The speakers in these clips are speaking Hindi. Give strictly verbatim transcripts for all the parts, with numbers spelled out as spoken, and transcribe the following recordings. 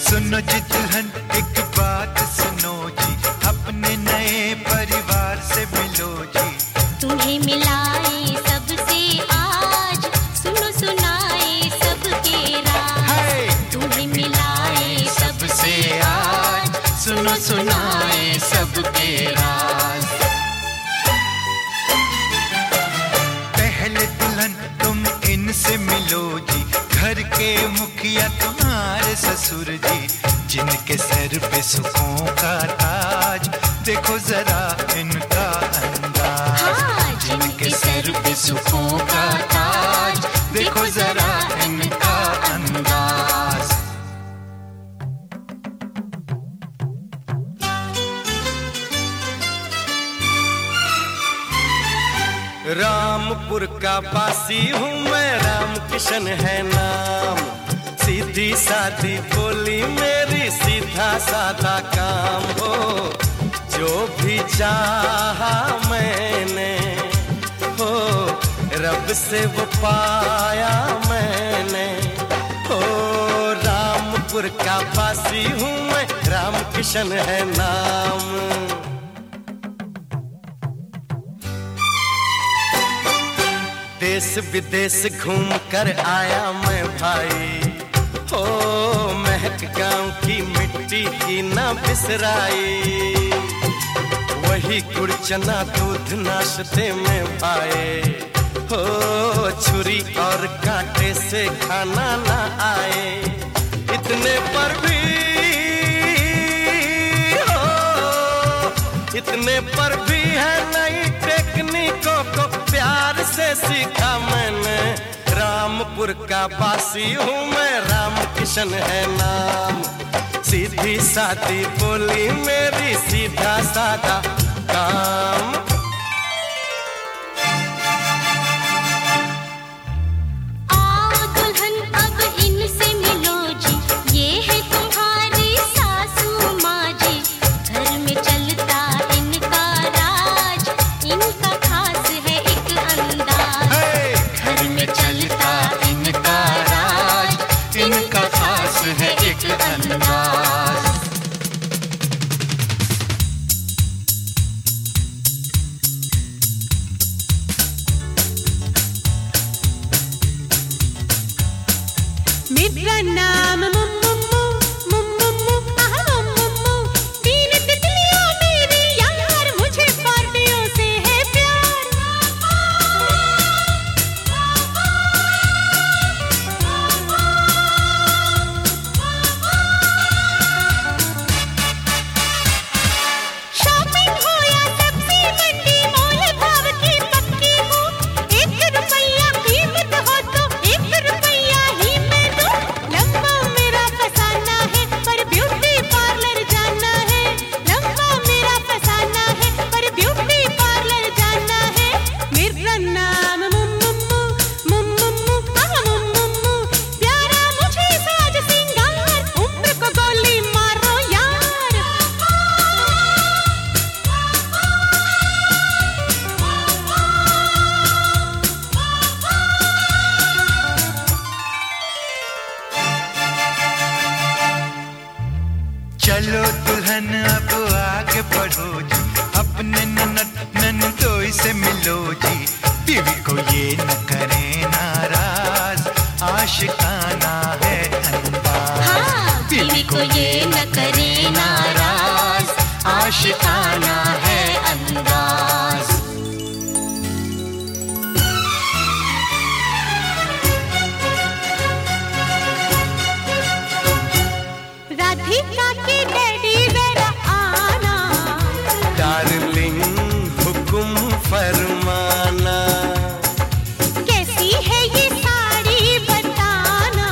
सुनो जी दुल्हन एक बात सुनो जी, अपने नए परिवार से मिलो जी। तुम्हें मिलाए सबसे आज, सुनो सुनाए सबके राज। तुम्हें मिलाए सबसे आज, सुनो सुनाए सबके राज। पहले दुल्हन तुम इनसे मिलो जी, घर के मुखिया तुम्हारे ससुर जी, जिनके सर पे सुखों का ताज, देखो जरा इनका अंदाज। हाँ, जिनके सर पे सुखों का ताज, देखो जरा इनका अंदाज। रामपुर का बासी हूँ मैं, राम किशन है नाम। सीधी सादी बोली मेरी, सीधा सादा काम हो। जो भी चाहा मैंने हो, रब से वो पाया मैंने हो। रामपुर का बासी हूँ मैं, राम किशन है नाम। देश विदेश घूम कर आया मैं भाई हो, महक गांव की मिट्टी की ना बिसराई। वही गुड़ चना दूध नाश्ते में पाए हो, छुरी और कांटे से खाना ना आए। इतने पर भी हो, इतने पर भी है नई टेक्निकों को प्यार से सीखा मैंने। रामपुर का बासी हूँ मैं, राम किशन है नाम। सीधी सादी बोली मेरी, सीधा सादा काम। आओ दुल्हन अब इनसे मिलो जी, ये है तुम्हारी सासू माँ जी। घर में चलता इनका राज, इनका खास है एक अंदाज। घर में चलता इनका राज, इनका खास है एक अंदाज। मेरा नाम मुम्मुम्मू, मुम्मुम्मू, आहा मुम्मुम्मू। तीन तितलियां मेरी यार, मुझे पार्टियों से है प्यार। शॉपिंग हो या सब्जी मंडी, मोल भाव की पक्की हूँ। एक रुपया कीमत हो तो एक रुपया ही मैं दूँ। लंबा मेरा फसाना है पर ब्यूटी पार्लर जाना है। लंबा मेरा फसाना है पर ब्यूटी पार्लर जाना है। मेरा नाम मुम्मुम्मू, मुम्मुम्मू, आहा मुम्मुम्मू। प्यारा मुझे साज सिंगार, उम्र को गोली मारो यार। चलो दुल्हन अब आगे बढ़ो जी, अपने ननद ननदोई से मिलो जी। बीवी को ये न करे नाराज, आशिकाना है अंदाज। हाँ, बीवी को ये न करे नाराज, आशिकाना है अंदाज। राधिका के डैडी जरा आना, डार्लिंग हुकुम फरमाना। कैसी है ये साड़ी बताना।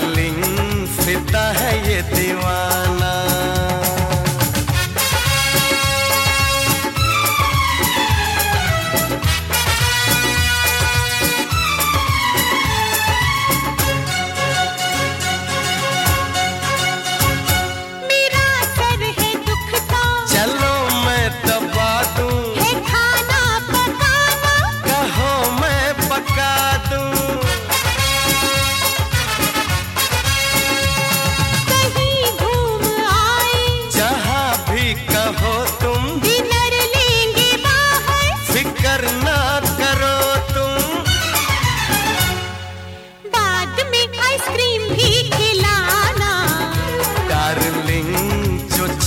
डार्लिंग फिदा है ये दीवाना।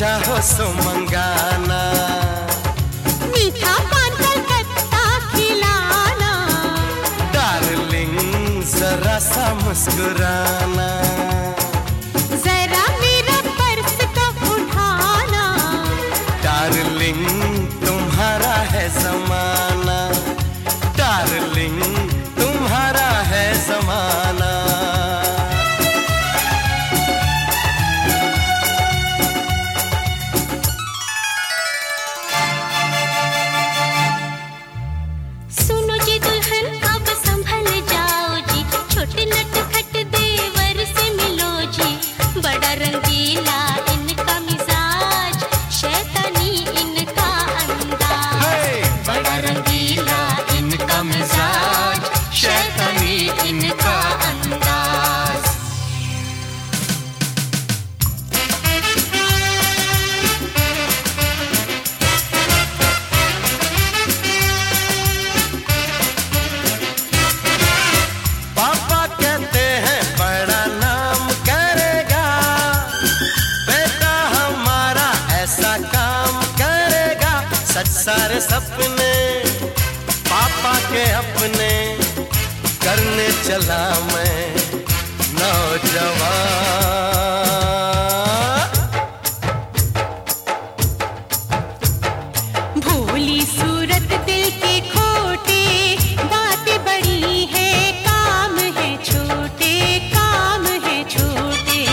चाहो सो मंगाना, मीठा पान कलकत्ता खिलाना, डार्लिंग जरा सा मुस्कुराना, जरा मेरा पर्स तो उठाना, डार्लिंग तुम्हारा है जमाना, डार्लिंग तुम्हारा है जमाना। सुनो जी दुल्हन अब संभल जाओ जी, छोटे नटखट देवर से मिलो जी, बड़ा रंगीला इनका मिजाज, शैतानी इनका अंदाज, बड़ा रंगीला इनका मिजाज, शैतानी इनका अंदाज। पापा कहते हैं बड़ा नाम करेगा, बेटा हमारा ऐसा काम करेगा, सच सारे सपने पापा के अपने करने चला मैं नौजवान। भोली सूरत दिल के खोटे, बातें बड़ी है काम है छोटे, काम है छोटे।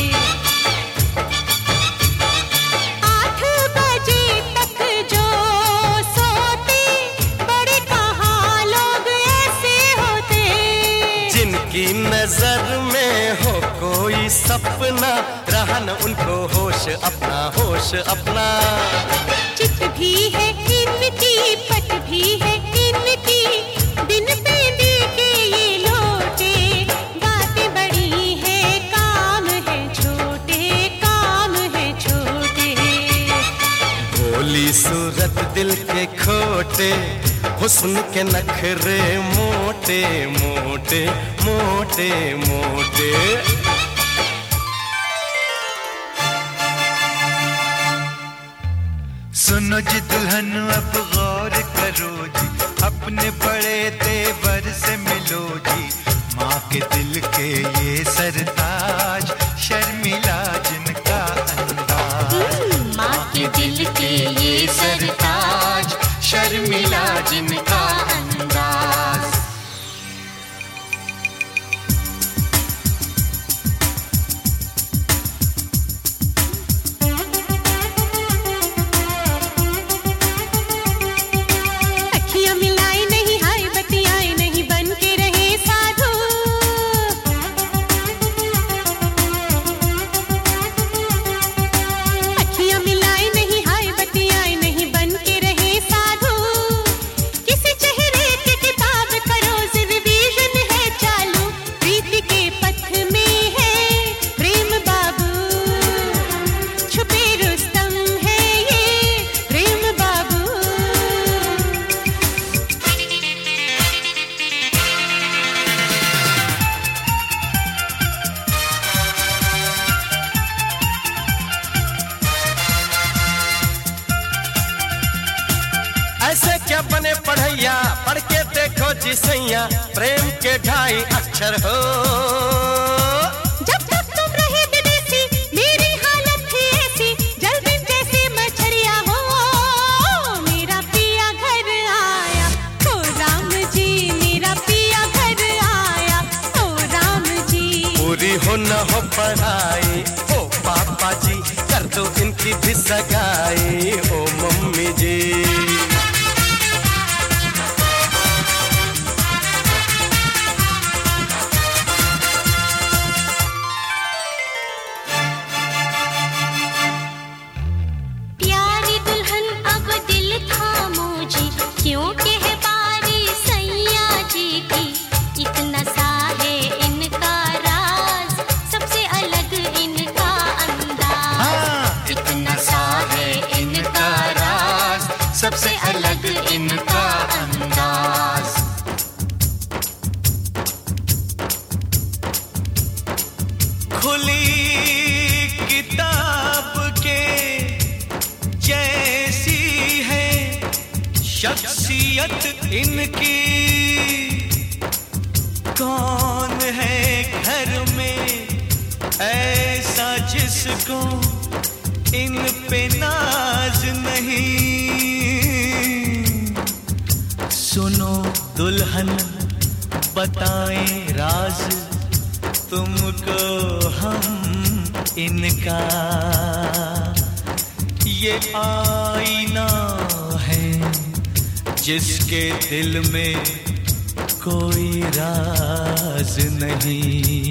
आठ बजे तक जो सोते, बड़े कहाँ लोग ऐसे होते, जिनकी नजर में हो कोई सपना, रहा न उनको होश अपना, होश अपना। चित भी है इनकी, पट भी है इनकी, दिन पे देके ये लोटे, बातें बड़ी है काम है छोटे, काम है छोटे। भोली सूरत दिल के खोटे, हुस्न के नखरे मोटे मोटे मोटे मोटे। सुनो जी दुल्हन अब गौर करो जी, अपने बड़े तेवर से मिलो जी, माँ के दिल के ये सरताज, शर्मिला जिनका अंदाज, माँ के दिल के ये सरताज, शर्मिला जिनका अंदाज। अखियां मिलाई नहीं, हाय बतियाए नहीं, बन के रहे साधु, अखियां मिलाई नहीं, हाय बतियाए नहीं, बन के रहे साधु। किसी चेहरे की किताब करो, रिवीजन है चालू, प्रीति के पथ में है प्रेम बाबू, छुपे रुस्तम है ये प्रेम बाबू। ऐसे क्या बने पढ़ैया, पढ़ के देखो जी सैया, प्रेम के ढाई अक्षर हो। जब तक तुम रहे विदेशी, मेरी हालत थी ऐसी, जलबिन जैसे मछलियां हो, मेरा पिया घर आया, ओ राम जी, मेरा पिया घर आया, ओ राम जी। पूरी हो न हो पढ़ाई, ओ पापा जी, कर दो इनकी भी सगाई, ओ मम्मी जी। प्यारी दुल्हन अब दिल थामो जी, क्योंकि है बारी सैया जी की, इतना सा है इनका राज, सबसे अलग इनका अंदाज, हाँ, इतना सा है इनका राज, सबसे अलग इनका अंदाज। खुली किताब के शख्सियत इनकी कौन है घर में ऐसा जिसको इन पे नाज नहीं। सुनो दुल्हन बताएं राज तुमको हम इनका, ये आईना है जिसके दिल में कोई राज नहीं।